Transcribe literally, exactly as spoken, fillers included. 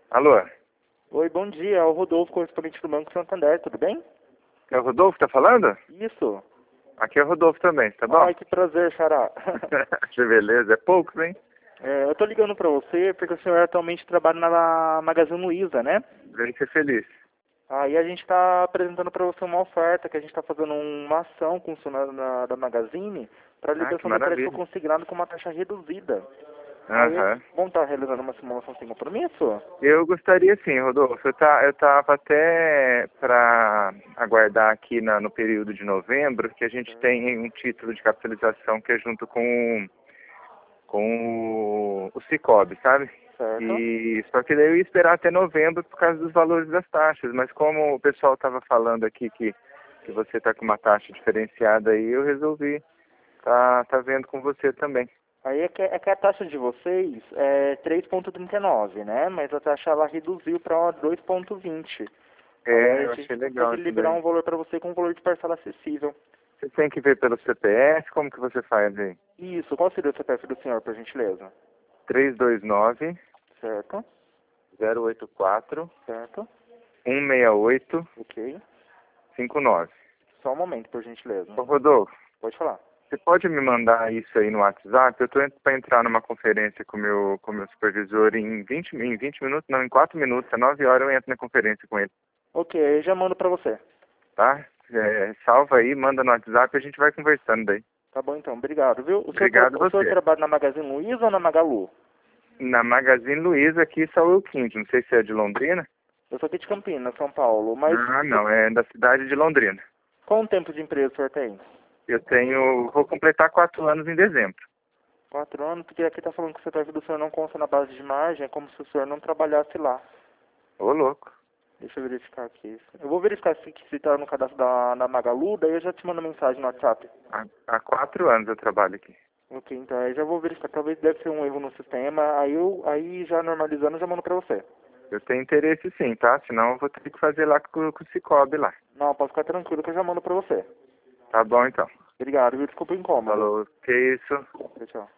Alô? Oi, bom dia. É o Rodolfo, correspondente do Banco Santander, tudo bem? É o Rodolfo que tá falando? Isso. Aqui é o Rodolfo também, tá bom? Ai, que prazer, Xará. Que beleza, é pouco, hein? É, eu tô ligando pra você porque o senhor atualmente trabalha na Magazine Luiza, né? Vem ser feliz. Aí a gente tá apresentando pra você uma oferta que a gente tá fazendo uma ação com o funcionário da, da Magazine para Ah, que liberação do crédito maravilha. consignado com uma taxa reduzida. Aí Aham. vamos estar realizando uma simulação sem compromisso? Eu gostaria sim, Rodolfo. Eu, tá, eu tava até para aguardar aqui na, no período de novembro que a gente tem um título de capitalização que é junto com, com o, o Cicobi, sabe? Certo? E só que daí eu ia esperar até novembro por causa dos valores das taxas, mas como o pessoal estava falando aqui que, que você está com uma taxa diferenciada aí, eu resolvi tá, tá vendo com você também. Aí é que, é que a taxa de vocês é três vírgula trinta e nove, né? Mas a taxa ela reduziu para dois vírgula vinte. Aí É, a eu gente achei legal consegue isso liberar daí. um valor para você com um valor de parcela acessível. Você tem que ver pelo C P F, como que você faz aí? Isso, qual seria o C P F do senhor, por gentileza? três dois nove, Certo, zero oito quatro, certo, um seis oito, ok. cinco nove. Só um momento, por gentileza. Ô Rodolfo, Pode falar. você pode me mandar isso aí no WhatsApp? Eu estou para entrar numa conferência com meu, com meu supervisor em vinte, em vinte minutos, não, em quatro minutos, às nove horas eu entro na conferência com ele, Ok, aí já mando para você. tá? É, salva aí, manda no WhatsApp e a gente vai conversando daí. Tá bom então, obrigado, viu? O senhor, tra Obrigado o senhor você. trabalha na Magazine Luiza ou na Magalu? Na Magazine Luiza aqui, São Euquinde, não sei se é de Londrina. Eu sou aqui de Campinas, São Paulo, mas Ah, não, é da cidade de Londrina. qual o tempo de empresa o senhor tem? Eu tenho, vou completar quatro anos em dezembro. Quatro anos, porque aqui tá falando que o C P F do senhor não consta na base de margem, é como se o senhor não trabalhasse lá. Ô, louco. Deixa eu verificar aqui. Eu vou verificar se, se tá no cadastro da, da Magalu, daí eu já te mando mensagem no WhatsApp. Há, há quatro anos eu trabalho aqui. Ok, então aí já vou verificar. Talvez deve ser um erro no sistema, aí eu aí já normalizando eu já mando pra você. Eu tenho interesse sim, tá? Senão eu vou ter que fazer lá com, com o Cicobi lá. Não, pode ficar tranquilo que eu já mando pra você. Tá bom então. Obrigado, viu? Desculpa o incômodo. Falou, que isso? Tchau, tchau.